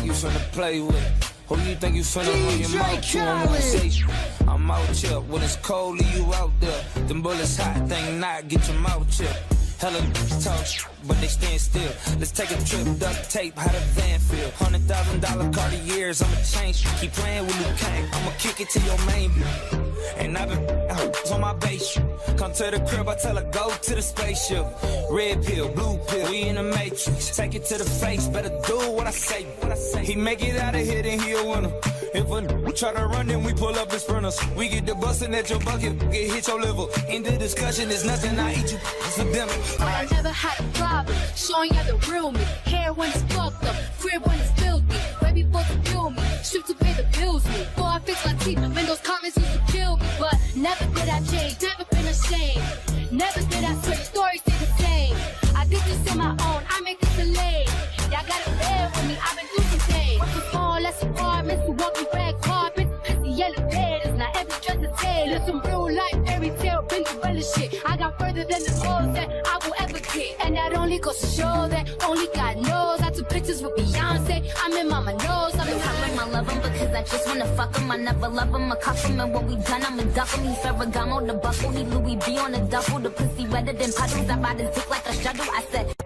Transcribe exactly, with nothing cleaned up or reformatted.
you finna play with? Who you think you finna run your mouth to? I'm gonna say, I'm out here when it's cold, leave you out there. Them bullets hot, think not, get your mouth chipped. Hella talk, but they stand still. Let's take a trip, duct tape, how the van feel. Hundred thousand dollar Cartiers, I'ma change. Keep playing with Luke Kang, I'ma kick it to your main view. And I've been out on my base. Come to the crib, I tell her go to the spaceship. Red pill, blue pill, we in the matrix. Take it to the face, better do what I say. What I say. He make it out of here, then he a winner. If a n- try to run, then we pull up in sprinters. We get the bustin' at your bucket, get hit your liver. In the discussion, there's nothing I eat you for dinner. But I never had a problem showing you the real me. Hair when it's fucked up, crib when it's filthy. Baby boy to kill me, strip to pay the bills me. Before I fix my teeth, when those comments used to kill me. But never did I change, never been ashamed. Never did I switch, stories stay the same. I did this on my own, I make this a lane. Y'all gotta bear with me, I've been through some things. What's the small, less apartments, who walking red carpets. Pissy yellow bed, not every dress is tale. It's some real life fairy tale, been the realest shit. I got further than the goals that I will ever get. And that only goes to show that only God knows. I took pictures with Beyonce, I'm in mama knows. I'm in I love him because I just wanna fuck him. I never love him, I cuff him. And when we done, I'ma duck him. He Ferragamo, the buckle, he Louis V on the duffel. The pussy wetter than puddles, I ride his dick like a shuttle. I said